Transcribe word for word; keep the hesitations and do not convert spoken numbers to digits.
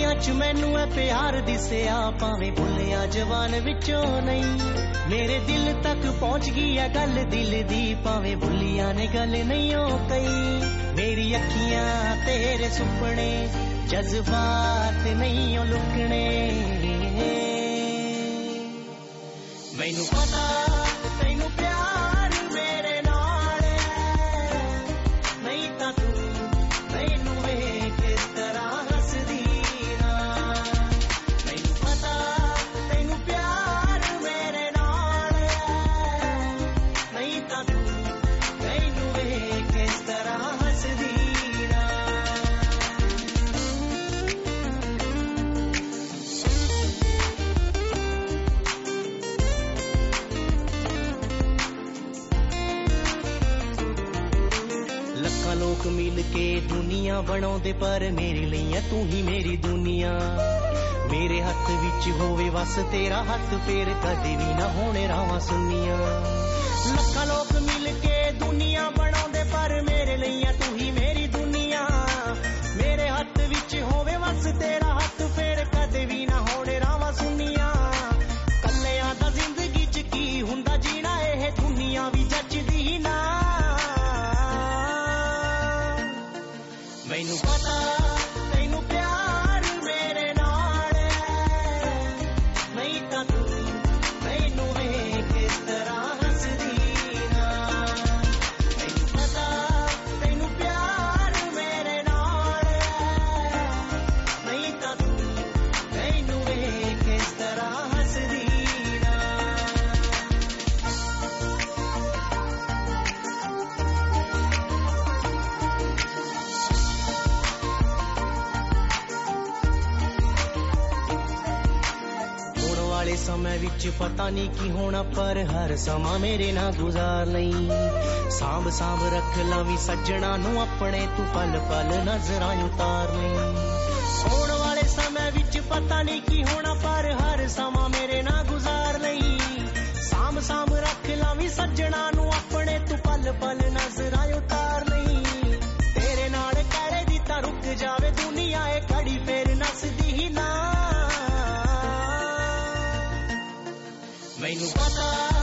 ਅੱਖੀਆਂ 'ਚ ਮੈਨੂੰ ਐ ਪਿਆਰ ਦਿਸਿਆ ਭਾਵੇਂ ਭੁੱਲਿਆ ਜਵਾਨ ਵਿੱਚੋਂ ਨਹੀਂ ਮੇਰੇ ਦਿਲ ਤੱਕ ਪਹੁੰਚ ਗਈ ਐ ਗੱਲ ਦਿਲ ਦੀ ਭਾਵੇਂ ਭੁੱਲੀਆਂ ਨੇ ਗੱਲ ਨਹੀਂ ਓ ਕਈ ਮੇਰੀ ਅੱਖੀਆਂ ਤੇਰੇ ਸੁਪਨੇ ਜਜ਼ਬਾਤ ਨਹੀਂ ਓ ਲੁਕਣੇ ਮੈਨੂੰ ਪਤਾ ਤੈਨੂੰ ਪਿਆਰ ਮੇਰੇ ਨਾਲ ਨਹੀਂ ਤਾਂ ਤੂੰ ਮੈਨੂੰ ਵੇਖ ਕਿਸ ਤਰ੍ਹਾਂ ਹੱਸਦੀ ਨਾ ਮੈਨੂੰ ਪਤਾ ਤੈਨੂੰ ਪਿਆਰ ਮੇਰੇ ਨਾਲ ਨਹੀਂ ਤਾਂ ਤੂੰ ਮੈਨੂੰ ਵੇਖ ਕਿਸ ਤਰ੍ਹਾਂ ਹੱਸਦੀ ਲੋਕ ਮਿਲ ਕੇ ਦੁਨੀਆ ਬਣਾਉਂਦੇ ਪਰ ਮੇਰੇ ਲਈ ਤੂੰ ਹੀ ਮੇਰੀ ਦੁਨੀਆ ਮੇਰੇ ਹੱਥ ਵਿੱਚ ਹੋਵੇ ਬਸ ਤੇਰਾ ਹੱਥ ਫੇਰ ਕਦੇ ਵੀ ਨਾ ਹੋਣੇ ਰਾਵਾਂ ਸੁਣੀਆਂ ਲੱਖਾਂ ਲੋਕ ਮਿਲ ਕੇ ਦੁਨੀਆ ਬਣਾਉਂਦੇ ਪਰ ਮੇਰੇ ਲਈ ਤੂੰ ਹੀ ਮੇਰੀ ਦੁਨੀਆ ਮੇਰੇ ਹੱਥ ਵਿੱਚ ਹੋਵੇ ਬਸ ਤੇਰਾ ਹੱਥ ਫੇਰ ਕਦੇ ਵੀ ਨਾ ਹੋਣੇ ਰਾਵਾਂ ਸੁਣੀਆਂ ਕੱਲਿਆਂ ਦਾ ਜ਼ਿੰਦਗੀ 'ਚ ਕੀ ਹੁੰਦਾ ਜੀਣਾ ਇਹ ਦੁਨੀਆ ਵੀ ਜੱਜਦੀ ਨਾ ਮੈਨੂੰ ਪਤਾ ਤੈਨੂੰ ਪਿਆਰ ਮੇਰੇ ਨਾਲ ਨਹੀਂ ਤਾਂ ਤੂੰ ਮੈਨੂੰ ਵੇਖ ਕਿਸ ਤਰ੍ਹਾਂ ਹੱਸਦੀ ਨਾ ਮੈਨੂੰ ਪਤਾ ਤੈਨੂੰ ਪਿਆਰ ਮੇਰੇ ਨਾਲ ਨਹੀਂ ਤਾਂ ਤੂੰ ਮੈਨੂੰ ਵੇਖ ਕਿਸ ਤਰ੍ਹਾਂ ਹੱਸਦੀ ਵਾਲੇ ਸਮੇਂ ਵਿੱਚ ਪਤਾ ਨਹੀਂ ਕੀ ਹੋਣਾ ਪਰ ਹਰ ਸਮਾਂ ਮੇਰੇ ਨਾਲ ਗੁਜ਼ਾਰ ਲਈ ਸਾਂਭ ਸਾਂਭ ਰੱਖ ਲਾਵੀਂ ਸੱਜਣਾ ਨੂੰ ਆਪਣੇ ਤੂੰ ਪਲ ਪਲ ਨਜ਼ਰਾਂ ਉਤਾਰ ਲਈ ਹੋਣ ਵਾਲੇ ਸਮੇਂ ਵਿੱਚ ਪਤਾ ਨਹੀਂ ਕੀ ਹੋਣਾ ਪਰ ਹਰ ਸਮਾਂ ਮੇਰੇ ਨਾਲ ਗੁਜ਼ਾਰ ਲਈ ਸਾਂਭ ਸਾਂਭ ਰੱਖ ਲਾਵੀਂ ਸੱਜਣਾ ਨੂੰ ਆਪਣੇ ਤੂੰ ਪਲ ਪਲ ਨਜ਼ਰਾਂ ਉਤਾਰ ਲਈ ਤੇਰੇ ਨਾਲ ਕਹਿਰੇ ਦੀ ਤਾਂ ਰੁਕ ਜਾਵੇ ਦੁਨੀਆ ਇਹ ਘੜੀ ਫੇਰ ਨੱਸਦੀ ਹੀ ਨਾ ਮੈਨੂੰ ਪਤਾ